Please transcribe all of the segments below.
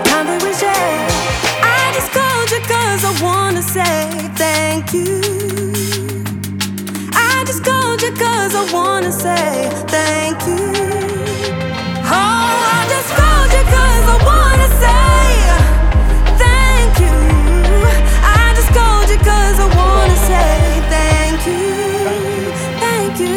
time that we share. I just called you 'cause I wanna say thank you. I just called you 'cause I wanna say thank you. Oh, I just called you 'cause I wanna say thank you. I just called you 'cause I wanna say thank you. Thank you.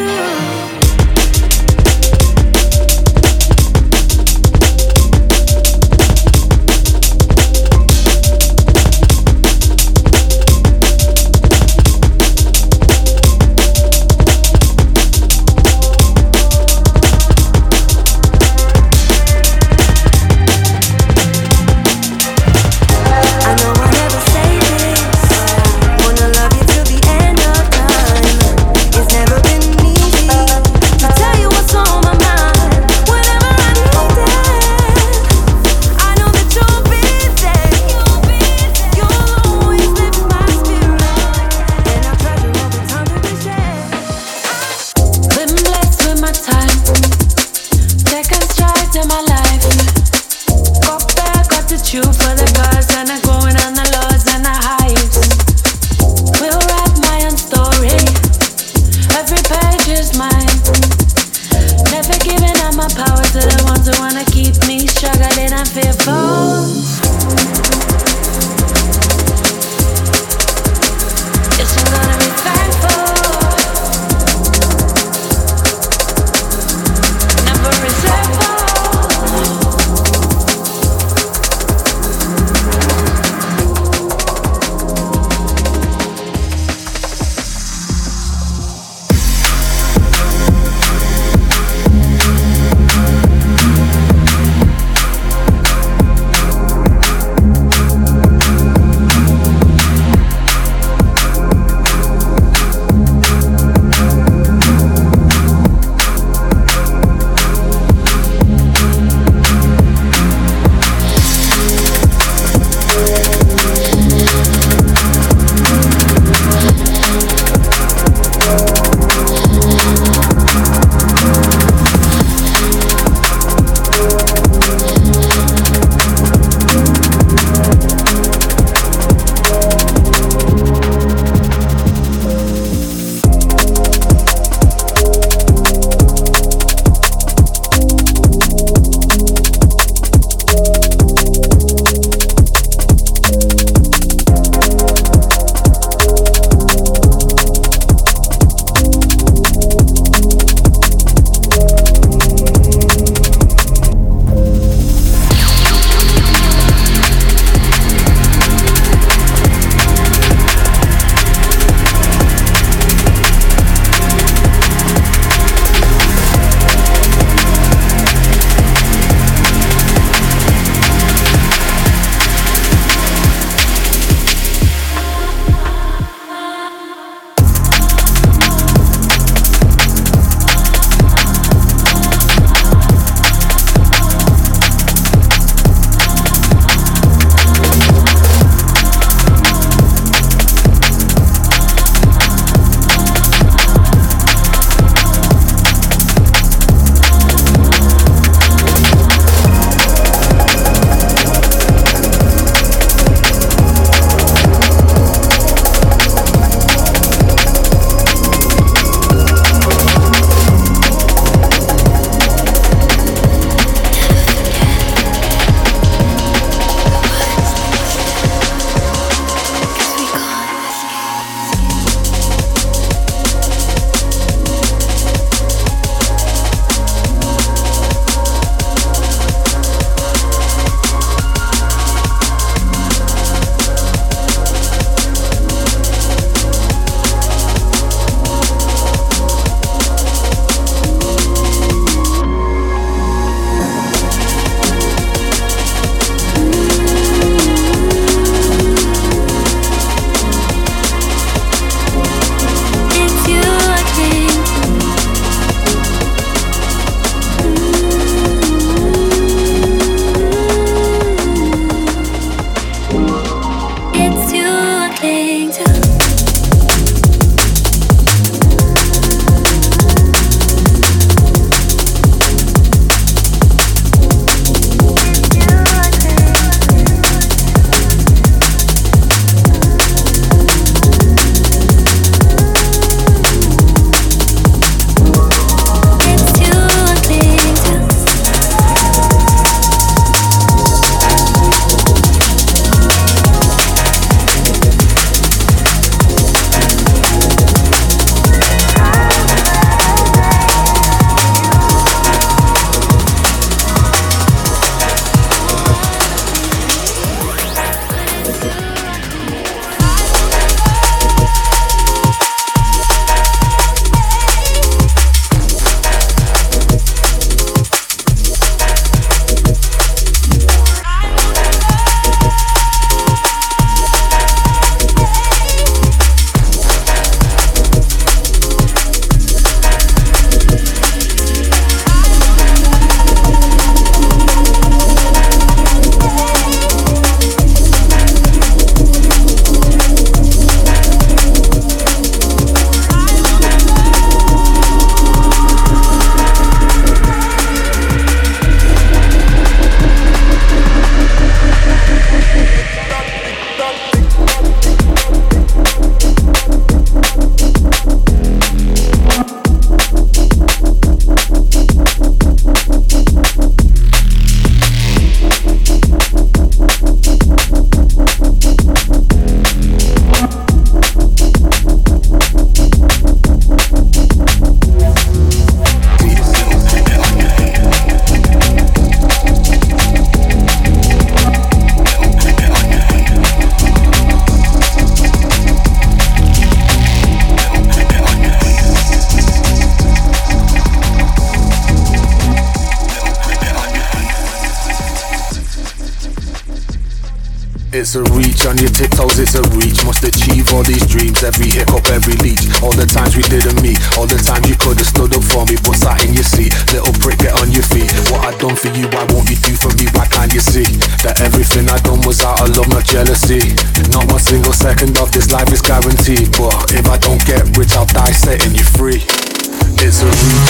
It's a reach on your tiptoes, it's a reach. Must achieve all these dreams, every hiccup, every leech. All the times we didn't meet, all the times you could've stood up for me, but sat in your seat. Little prick, get on your feet. What I done for you, why won't you do for me? Why can't you see that everything I done was out of love, not jealousy? Not one single second of this life is guaranteed, but if I don't get rich, I'll die setting you free. It's a reach.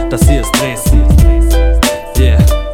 das hier ist Dresden. Yeah,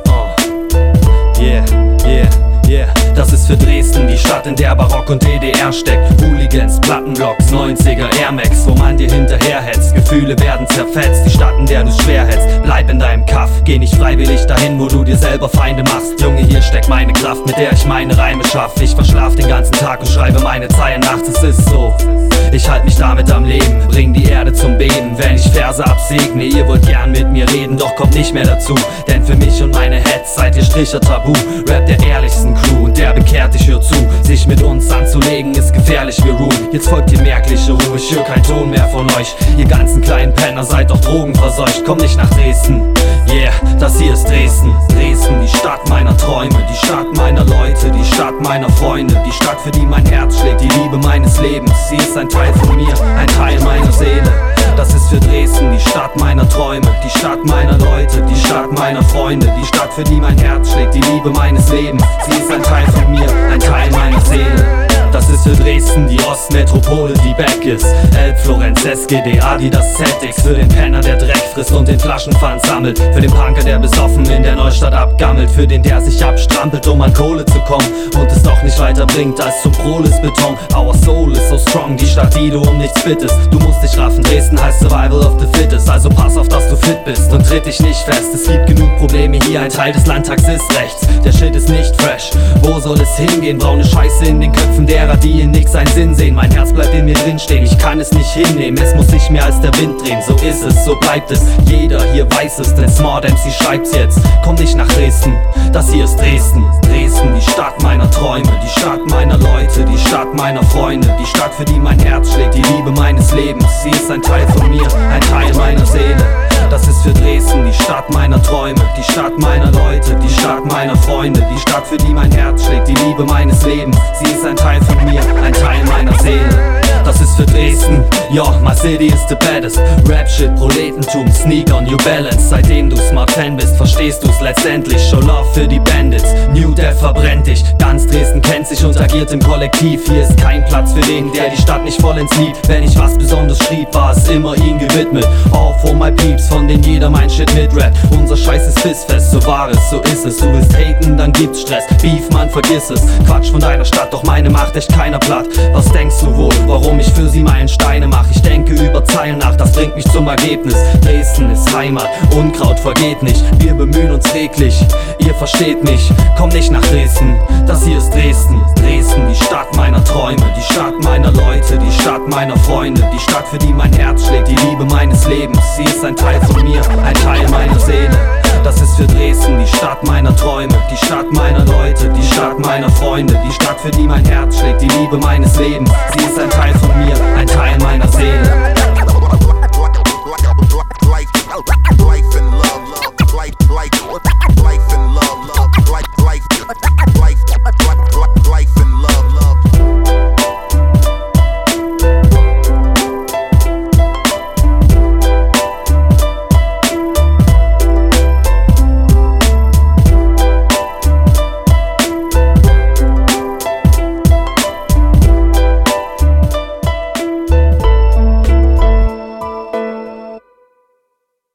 yeah, yeah, yeah. Das ist für Dresden, die Stadt, in der Barock und DDR steckt. Hooligans, Plattenblocks, 90er, Air Max, wo man dir hinterherhetzt. Gefühle werden zerfetzt, die Stadt, in der du's schwer hältst. Bleib in deinem Kaff, geh nicht freiwillig dahin, wo du dir selber Feinde machst. Junge, hier steckt meine Kraft, mit der ich meine Reime schaff. Ich verschlaf den ganzen Tag und schreibe meine Zeilen nachts, es ist so. Ich halt mich damit am Leben, bring die Erde zum Beben, wenn ich Verse absegne. Ihr wollt gern mit mir reden, doch kommt nicht mehr dazu. Denn für mich und meine Heads seid ihr Stricher Tabu. Rap der ehrlichsten Crew und der bekehrt, ich hör zu. Sich mit uns anzulegen ist gefährlich, wir ruhen. Jetzt folgt ihr merkliche Ruhe, ich hör kein Ton mehr von euch. Ihr ganzen kleinen Penner seid doch drogenverseucht, komm nicht nach Dresden. Yeah, das hier ist Dresden. Dresden, die Stadt meiner Träume, die Stadt meiner Leute, die Stadt meiner Freunde, die Stadt, für die mein Herz schlägt, die Liebe meines Lebens. Sie ist ein Teil von mir, ein Teil meiner Seele. Das ist für Dresden, die Stadt meiner Träume, die Stadt meiner Leute, die Stadt meiner Freunde, die Stadt, für die mein Herz schlägt, die Liebe meines Lebens. Sie ist ein Teil von mir, ein Teil meiner Seele. Das ist für Dresden die Ostmetropole, die back ist. Elb, Florenz, SGD, Adidas, Celtics. Für den Penner, der Dreck frisst und den Flaschenpfand sammelt. Für den Punker, der besoffen in der Neustadt abgammelt. Für den, der sich abstrampelt, um an Kohle zu kommen und es doch nicht weiter bringt als zum Proles Beton. Our soul is so strong, die Stadt, die du um nichts bittest. Du musst dich raffen, Dresden heißt Survival of the Fittest. Also pass auf, dass du fit bist und tritt dich nicht fest. Es gibt genug Probleme hier, ein Teil des Landtags ist rechts. Der Shit ist nicht fresh, wo soll es hingehen? Braune Scheiße in den Köpfen derer, die in nix einen Sinn sehen. Mein Herz bleibt in mir drinstehen, ich kann es nicht hinnehmen. Es muss sich mehr als der Wind drehen, so ist es, so bleibt es. Jeder hier weiß es, denn Smart MC schreibt's jetzt. Komm nicht nach Dresden, das hier ist Dresden. Dresden, die Stadt meiner Träume, die Stadt meiner Leute, die Stadt meiner Freunde, die Stadt, für die mein Herz schlägt, die Liebe meines Lebens. Sie ist ein Teil von mir, ein Teil meiner Seele. Das ist für Dresden, die Stadt meiner Träume, die Stadt meiner Leute, die Stadt meiner Freunde, die Stadt, für die mein Herz schlägt, die Liebe meines Lebens. Sie ist ein Teil von mir, ein Teil meiner Seele. Das ist für Dresden, yo, my city is the baddest. Rap-Shit, Proletentum, Sneaker, New Balance. Seitdem du Smart Fan bist, verstehst du's letztendlich. Show Love für die Bandits, New Death verbrennt dich. Ganz Dresden kennt sich und agiert im Kollektiv. Hier ist kein Platz für den, der die Stadt nicht vollends liebt. Wenn ich was besonders schrieb, war es immer ihm gewidmet. All for my peeps, von denen jeder mein Shit mitrappt. Unser Scheiß ist bissfest, so war es, so ist es. Du willst haten, dann gibt's Stress. Beef, man, vergiss es. Quatsch von deiner Stadt, doch meine macht echt keiner platt. Was denkst du wohl, warum ich für sie Meilensteine mach? Ich denke über Zeilen nach, das bringt mich zum Ergebnis. Dresden ist Heimat, Unkraut vergeht nicht. Wir bemühen uns täglich, ihr versteht mich. Komm nicht nach Dresden, das hier ist Dresden. Dresden, die Stadt meiner Träume, die Stadt meiner Leute, die Stadt meiner Freunde, die Stadt, für die mein Herz schlägt, die Liebe meines Lebens. Sie ist ein Teil von mir, ein Teil meiner Seele. Das ist für Dresden, die Stadt meiner Träume, die Stadt meiner Leute, die Stadt meiner Freunde, die Stadt, für die mein Herz schlägt, die Liebe meines Lebens. Sie ist ein Teil von mir, ein Teil meiner Seele. Life and love, life.